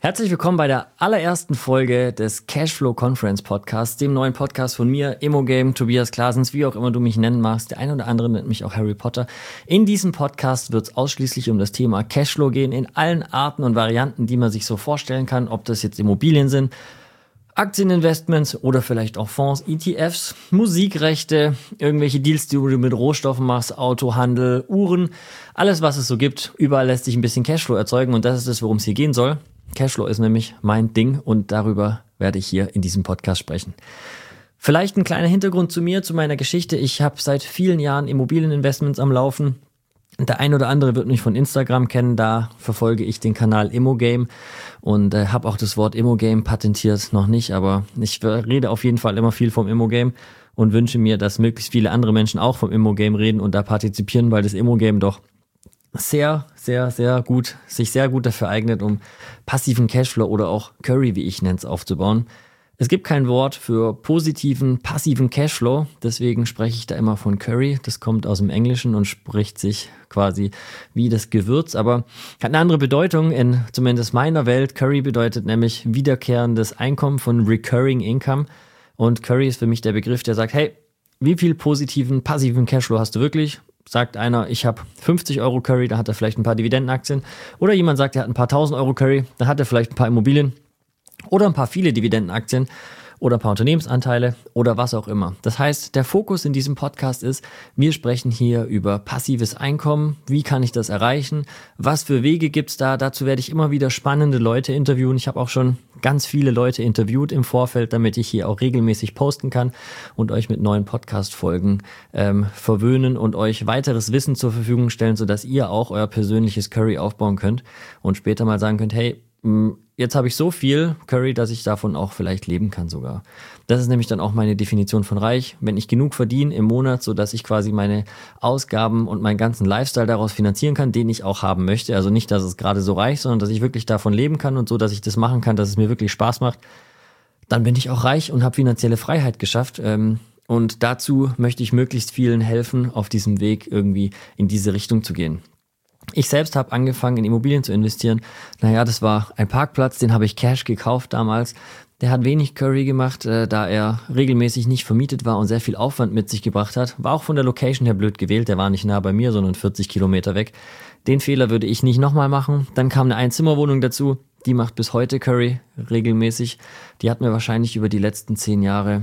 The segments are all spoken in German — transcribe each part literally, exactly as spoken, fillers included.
Herzlich willkommen bei der allerersten Folge des Cashflow Conference Podcasts, dem neuen Podcast von mir, Immogame, Tobias Klasens, wie auch immer du mich nennen magst. Der eine oder andere nennt mich auch Harry Potter. In diesem Podcast wird es ausschließlich um das Thema Cashflow gehen, in allen Arten und Varianten, die man sich so vorstellen kann, ob das jetzt Immobilien sind, Aktieninvestments oder vielleicht auch Fonds, E T Fs, Musikrechte, irgendwelche Deals, die du mit Rohstoffen machst, Autohandel, Uhren, alles was es so gibt. Überall lässt sich ein bisschen Cashflow erzeugen und das ist es, worum es hier gehen soll. Cashflow ist nämlich mein Ding und darüber werde ich hier in diesem Podcast sprechen. Vielleicht ein kleiner Hintergrund zu mir, zu meiner Geschichte. Ich habe seit vielen Jahren Immobilieninvestments am Laufen. Der ein oder andere wird mich von Instagram kennen, da verfolge ich den Kanal Immogame und äh, habe auch das Wort Immogame patentiert, noch nicht, aber ich rede auf jeden Fall immer viel vom Immogame und wünsche mir, dass möglichst viele andere Menschen auch vom Immogame reden und da partizipieren, weil das Immogame doch sehr, sehr, sehr gut, sich sehr gut dafür eignet, um passiven Cashflow oder auch Curry, wie ich nenne es, aufzubauen. Es gibt kein Wort für positiven, passiven Cashflow, deswegen spreche ich da immer von Curry. Das kommt aus dem Englischen und spricht sich quasi wie das Gewürz, aber hat eine andere Bedeutung in zumindest meiner Welt. Curry bedeutet nämlich wiederkehrendes Einkommen von Recurring Income und Curry ist für mich der Begriff, der sagt, hey, wie viel positiven, passiven Cashflow hast du wirklich? Sagt einer, ich habe fünfzig Euro Curry, da hat er vielleicht ein paar Dividendenaktien. Oder jemand sagt, er hat ein paar tausend Euro Curry, da hat er vielleicht ein paar Immobilien. Oder ein paar viele Dividendenaktien oder ein paar Unternehmensanteile oder was auch immer. Das heißt, der Fokus in diesem Podcast ist, wir sprechen hier über passives Einkommen. Wie kann ich das erreichen? Was für Wege gibt's da? Dazu werde ich immer wieder spannende Leute interviewen. Ich habe auch schon ganz viele Leute interviewt im Vorfeld, damit ich hier auch regelmäßig posten kann und euch mit neuen Podcast-Folgen ähm, verwöhnen und euch weiteres Wissen zur Verfügung stellen, sodass ihr auch euer persönliches Curry aufbauen könnt und später mal sagen könnt, hey, jetzt habe ich so viel Curry, dass ich davon auch vielleicht leben kann sogar. Das ist nämlich dann auch meine Definition von reich. Wenn ich genug verdiene im Monat, sodass ich quasi meine Ausgaben und meinen ganzen Lifestyle daraus finanzieren kann, den ich auch haben möchte. Also nicht, dass es gerade so reicht, sondern dass ich wirklich davon leben kann und so, dass ich das machen kann, dass es mir wirklich Spaß macht. Dann bin ich auch reich und habe finanzielle Freiheit geschafft. Und dazu möchte ich möglichst vielen helfen, auf diesem Weg irgendwie in diese Richtung zu gehen. Ich selbst habe angefangen, in Immobilien zu investieren. Naja, das war ein Parkplatz, den habe ich Cash gekauft damals. Der hat wenig Curry gemacht, äh, da er regelmäßig nicht vermietet war und sehr viel Aufwand mit sich gebracht hat. War auch von der Location her blöd gewählt, der war nicht nah bei mir, sondern vierzig Kilometer weg. Den Fehler würde ich nicht nochmal machen. Dann kam eine Einzimmerwohnung dazu, die macht bis heute Curry regelmäßig. Die hat mir wahrscheinlich über die letzten zehn Jahre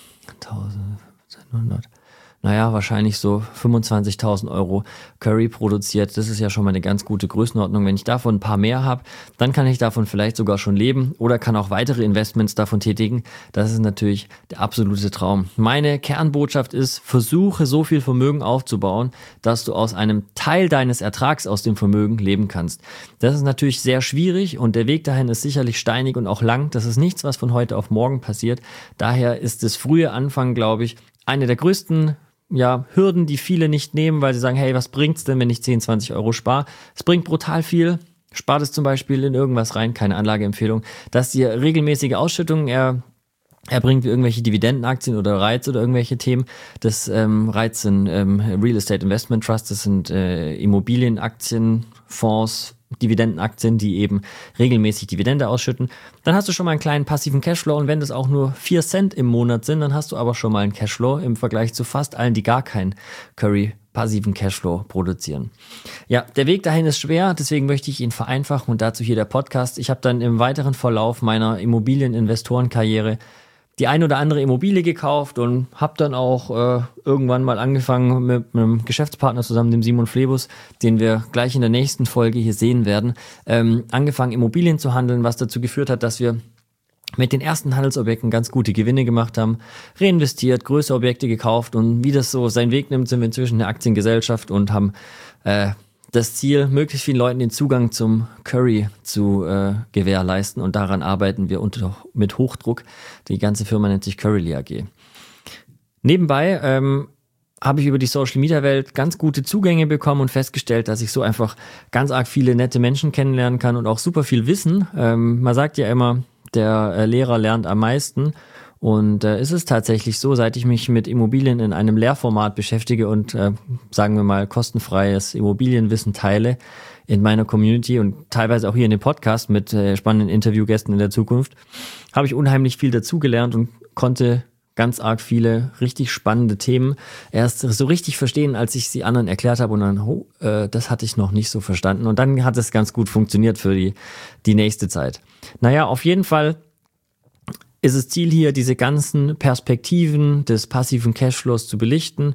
eintausendfünfhundert naja, wahrscheinlich so fünfundzwanzigtausend Euro Curry produziert. Das ist ja schon mal eine ganz gute Größenordnung. Wenn ich davon ein paar mehr habe, dann kann ich davon vielleicht sogar schon leben oder kann auch weitere Investments davon tätigen. Das ist natürlich der absolute Traum. Meine Kernbotschaft ist, versuche so viel Vermögen aufzubauen, dass du aus einem Teil deines Ertrags aus dem Vermögen leben kannst. Das ist natürlich sehr schwierig und der Weg dahin ist sicherlich steinig und auch lang. Das ist nichts, was von heute auf morgen passiert. Daher ist das frühe Anfangen, glaube ich, eine der größten ja, Hürden, die viele nicht nehmen, weil sie sagen, hey, was bringt's denn, wenn ich zehn, zwanzig Euro spare? Es bringt brutal viel. Spart es zum Beispiel in irgendwas rein, keine Anlageempfehlung, dass dir regelmäßige Ausschüttungen er, erbringt wie irgendwelche Dividendenaktien oder Reiz oder irgendwelche Themen. Das ähm, Reiz sind ähm, Real Estate Investment Trust, das sind äh, Immobilienaktien, Fonds, Dividendenaktien, die eben regelmäßig Dividende ausschütten. Dann hast du schon mal einen kleinen passiven Cashflow und wenn das auch nur vier Cent im Monat sind, dann hast du aber schon mal einen Cashflow im Vergleich zu fast allen, die gar keinen Curry passiven Cashflow produzieren. Ja, der Weg dahin ist schwer, deswegen möchte ich ihn vereinfachen und dazu hier der Podcast. Ich habe dann im weiteren Verlauf meiner Immobilieninvestorenkarriere die ein oder andere Immobilie gekauft und habe dann auch äh, irgendwann mal angefangen mit einem Geschäftspartner zusammen, dem Simon Flebus, den wir gleich in der nächsten Folge hier sehen werden, ähm, angefangen Immobilien zu handeln, was dazu geführt hat, dass wir mit den ersten Handelsobjekten ganz gute Gewinne gemacht haben, reinvestiert, größere Objekte gekauft und wie das so seinen Weg nimmt, sind wir inzwischen eine Aktiengesellschaft und haben äh, das Ziel, möglichst vielen Leuten den Zugang zum Curry zu äh, gewährleisten und daran arbeiten wir unter, mit Hochdruck. Die ganze Firma nennt sich Curryly A G. Nebenbei ähm, habe ich über die Social-Media-Welt ganz gute Zugänge bekommen und festgestellt, dass ich so einfach ganz arg viele nette Menschen kennenlernen kann und auch super viel Wissen. Ähm, man sagt ja immer, der äh, Lehrer lernt am meisten. Und äh, ist es tatsächlich so, seit ich mich mit Immobilien in einem Lehrformat beschäftige und, äh, sagen wir mal, kostenfreies Immobilienwissen teile, in meiner Community und teilweise auch hier in dem Podcast mit äh, spannenden Interviewgästen in der Zukunft, habe ich unheimlich viel dazugelernt und konnte ganz arg viele richtig spannende Themen erst so richtig verstehen, als ich sie anderen erklärt habe und dann, oh, äh, das hatte ich noch nicht so verstanden und dann hat es ganz gut funktioniert für die, die nächste Zeit. Naja, auf jeden Fall ist es Ziel hier, diese ganzen Perspektiven des passiven Cashflows zu belichten,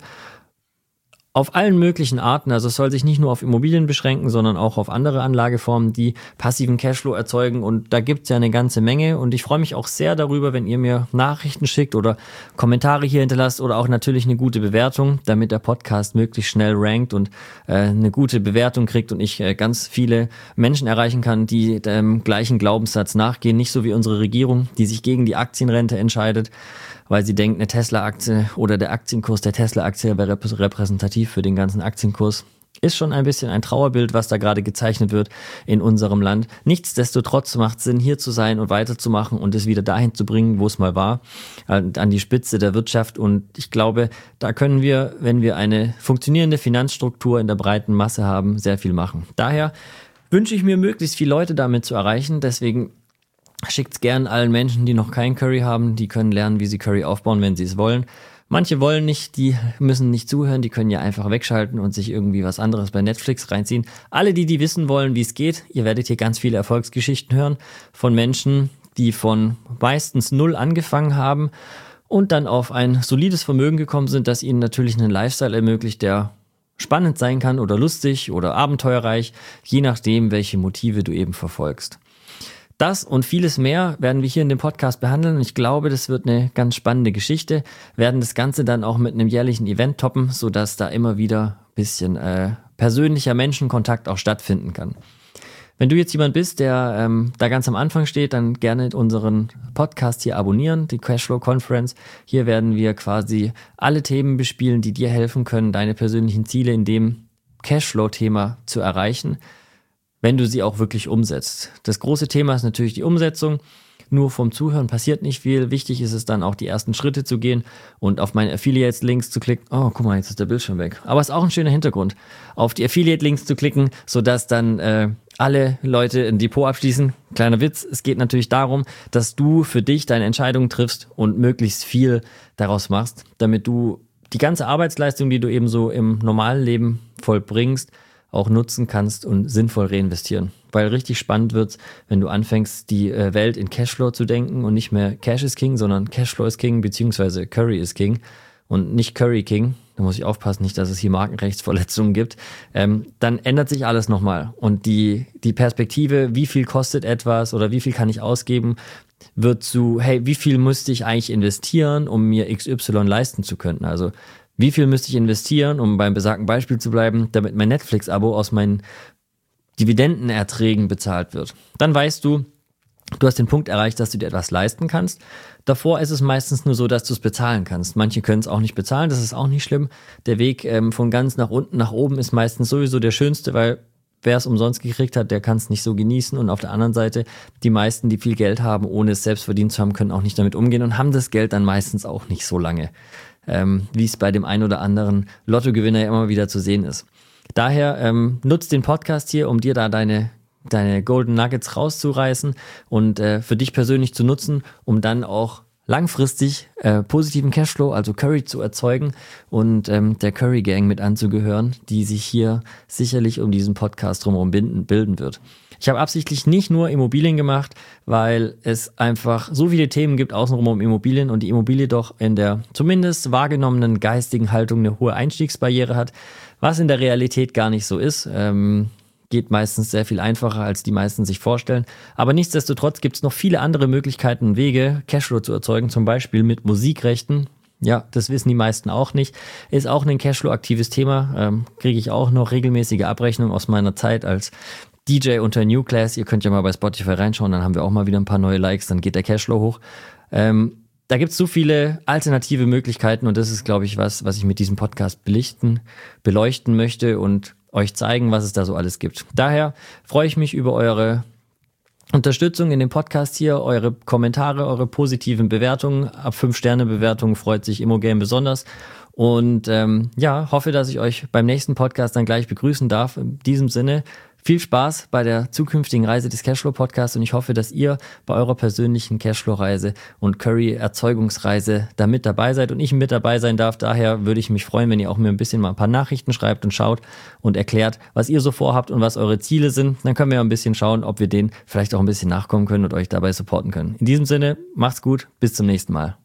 auf allen möglichen Arten. Also es soll sich nicht nur auf Immobilien beschränken, sondern auch auf andere Anlageformen, die passiven Cashflow erzeugen und da gibt's ja eine ganze Menge und ich freue mich auch sehr darüber, wenn ihr mir Nachrichten schickt oder Kommentare hier hinterlasst oder auch natürlich eine gute Bewertung, damit der Podcast möglichst schnell rankt und äh, eine gute Bewertung kriegt und ich äh, ganz viele Menschen erreichen kann, die dem gleichen Glaubenssatz nachgehen, nicht so wie unsere Regierung, die sich gegen die Aktienrente entscheidet, weil sie denkt, eine Tesla-Aktie oder der Aktienkurs der Tesla-Aktie wäre repräsentativ für den ganzen Aktienkurs. Ist schon ein bisschen ein Trauerbild, was da gerade gezeichnet wird in unserem Land. Nichtsdestotrotz macht es Sinn, hier zu sein und weiterzumachen und es wieder dahin zu bringen, wo es mal war, an die Spitze der Wirtschaft. Und ich glaube, da können wir, wenn wir eine funktionierende Finanzstruktur in der breiten Masse haben, sehr viel machen. Daher wünsche ich mir, möglichst viele Leute damit zu erreichen. Deswegen schickt's gern allen Menschen, die noch kein Curry haben. Die können lernen, wie sie Curry aufbauen, wenn sie es wollen. Manche wollen nicht, die müssen nicht zuhören, die können ja einfach wegschalten und sich irgendwie was anderes bei Netflix reinziehen. Alle, die die wissen wollen, wie es geht, ihr werdet hier ganz viele Erfolgsgeschichten hören von Menschen, die von meistens null angefangen haben und dann auf ein solides Vermögen gekommen sind, das ihnen natürlich einen Lifestyle ermöglicht, der spannend sein kann oder lustig oder abenteuerreich, je nachdem, welche Motive du eben verfolgst. Das und vieles mehr werden wir hier in dem Podcast behandeln und ich glaube, das wird eine ganz spannende Geschichte. Wir werden das Ganze dann auch mit einem jährlichen Event toppen, sodass da immer wieder ein bisschen äh, persönlicher Menschenkontakt auch stattfinden kann. Wenn du jetzt jemand bist, der ähm, da ganz am Anfang steht, dann gerne unseren Podcast hier abonnieren, die Cashflow Conference. Hier werden wir quasi alle Themen bespielen, die dir helfen können, deine persönlichen Ziele in dem Cashflow-Thema zu erreichen, wenn du sie auch wirklich umsetzt. Das große Thema ist natürlich die Umsetzung. Nur vom Zuhören passiert nicht viel. Wichtig ist es dann auch, die ersten Schritte zu gehen und auf meine Affiliate-Links zu klicken. Oh, guck mal, jetzt ist der Bildschirm weg. Aber es ist auch ein schöner Hintergrund. Auf die Affiliate-Links zu klicken, sodass dann äh, alle Leute ein Depot abschließen. Kleiner Witz, es geht natürlich darum, dass du für dich deine Entscheidungen triffst und möglichst viel daraus machst, damit du die ganze Arbeitsleistung, die du eben so im normalen Leben vollbringst, auch nutzen kannst und sinnvoll reinvestieren. Weil richtig spannend wird's, wenn du anfängst, die äh, Welt in Cashflow zu denken und nicht mehr Cash is King, sondern Cashflow is King, beziehungsweise Curry is King und nicht Curry King. Da muss ich aufpassen, nicht, dass es hier Markenrechtsverletzungen gibt. Ähm, dann ändert sich alles nochmal. Und die, die Perspektive, wie viel kostet etwas oder wie viel kann ich ausgeben, wird zu, hey, wie viel müsste ich eigentlich investieren, um mir X Y leisten zu können? Also wie viel müsste ich investieren, um beim besagten Beispiel zu bleiben, damit mein Netflix-Abo aus meinen Dividendenerträgen bezahlt wird? Dann weißt du, du hast den Punkt erreicht, dass du dir etwas leisten kannst. Davor ist es meistens nur so, dass du es bezahlen kannst. Manche können es auch nicht bezahlen, das ist auch nicht schlimm. Der Weg ähm, von ganz nach unten nach oben ist meistens sowieso der schönste, weil wer es umsonst gekriegt hat, der kann es nicht so genießen. Und auf der anderen Seite, die meisten, die viel Geld haben, ohne es selbst verdient zu haben, können auch nicht damit umgehen und haben das Geld dann meistens auch nicht so lange. Ähm, wie es bei dem einen oder anderen Lottogewinner ja immer wieder zu sehen ist. Daher ähm, nutzt den Podcast hier, um dir da deine, deine Golden Nuggets rauszureißen und äh, für dich persönlich zu nutzen, um dann auch langfristig äh, positiven Cashflow, also Curry zu erzeugen und ähm, der Curry Gang mit anzugehören, die sich hier sicherlich um diesen Podcast drumherum bilden, bilden wird. Ich habe absichtlich nicht nur Immobilien gemacht, weil es einfach so viele Themen gibt außenrum um Immobilien und die Immobilie doch in der zumindest wahrgenommenen geistigen Haltung eine hohe Einstiegsbarriere hat, was in der Realität gar nicht so ist. Ähm, geht meistens sehr viel einfacher, als die meisten sich vorstellen. Aber nichtsdestotrotz gibt es noch viele andere Möglichkeiten und Wege, Cashflow zu erzeugen, zum Beispiel mit Musikrechten. Ja, das wissen die meisten auch nicht. Ist auch ein Cashflow-aktives Thema. Ähm, kriege ich auch noch regelmäßige Abrechnungen aus meiner Zeit als D J unter New Class. Ihr könnt ja mal bei Spotify reinschauen, dann haben wir auch mal wieder ein paar neue Likes, dann geht der Cashflow hoch. Ähm, da gibt es so viele alternative Möglichkeiten und das ist, glaube ich, was, was ich mit diesem Podcast belichten, beleuchten möchte und euch zeigen, was es da so alles gibt. Daher freue ich mich über eure Unterstützung in dem Podcast hier, eure Kommentare, eure positiven Bewertungen. Ab fünf Sterne Bewertungen freut sich Immogame besonders. Und ähm, ja, hoffe, dass ich euch beim nächsten Podcast dann gleich begrüßen darf. In diesem Sinne, Viel Spaß bei der zukünftigen Reise des Cashflow-Podcasts und ich hoffe, dass ihr bei eurer persönlichen Cashflow-Reise und Curry-Erzeugungsreise da mit dabei seid und ich mit dabei sein darf. Daher würde ich mich freuen, wenn ihr auch mir ein bisschen mal ein paar Nachrichten schreibt und schaut und erklärt, was ihr so vorhabt und was eure Ziele sind. Dann können wir ein bisschen schauen, ob wir denen vielleicht auch ein bisschen nachkommen können und euch dabei supporten können. In diesem Sinne, macht's gut, bis zum nächsten Mal.